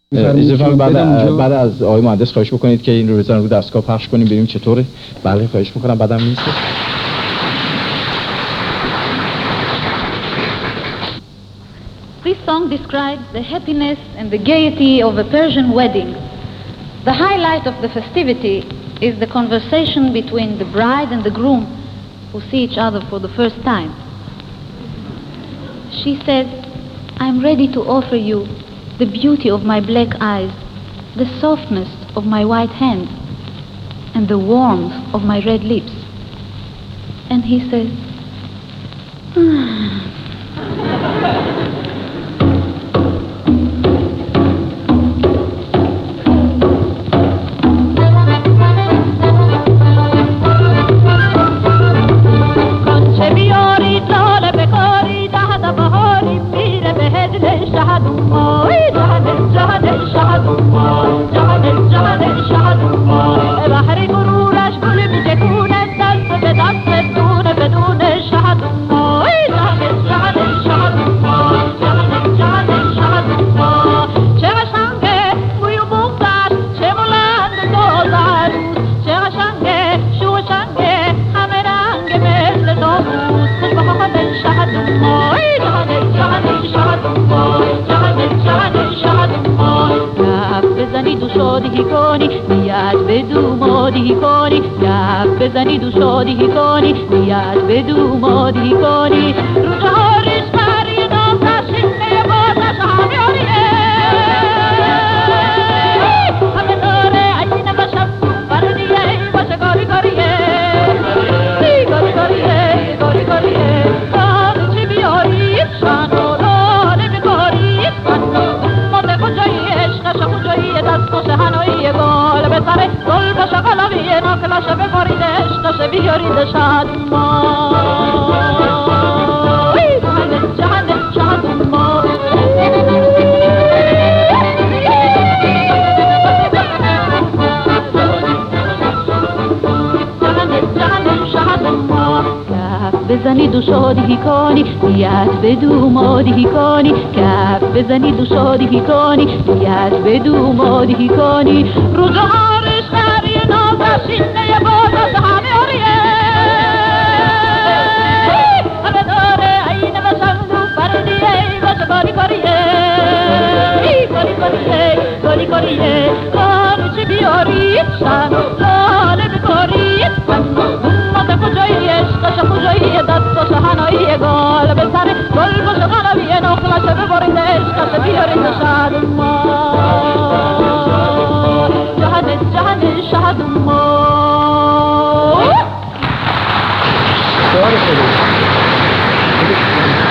بعد از آقای مهندس خواهش بکنید که این رو بزنن رو دستگاه پخش کنیم ببینیم چطوره. بله خواهش میکنم. بعدم نیست. This song describes the happiness and the gaiety of a Persian wedding. The highlight of the festivity is the conversation between the bride and the groom who see each other for the first time. She says, "I'm ready to offer you the beauty of my black eyes, the softness of my white hands, and the warmth of my red lips." And he says, بزنید و شادی کنی بیاد بدو مادی کنی رو جهارش بری نازشین نبازش همیاریه همه داره عینه بشم بردیه باشه گاری گاریه گاری گاریه گاری گاریه کار چی بیاری شانو داره بگاری ماده کجایی عشقش کجایی دست باشه هنویه گال بسره گل باشه قلقیه ناکلاشه بباریدش داشه بیاریده شاد ما جهنه شاد ما بزنید و شادی کنی بیاد بدو مادی کنی کف بزنید و شادی کنی بیاد بدو مادی کنی رو جهارش خری نازشین نبازش همه آریه همه داره عینه بشنگو بردیه باشه گاری گاریه گاری گاریه گاری گاریه کار چی بیارید شنو لاله بکارید ماده کجایی عشقش کجایی دست باشه هنایی گال به سر گل باشه قلبیه نخلشه ببارید عشقش بیارید شد ما جهن شد ما سوال خیلی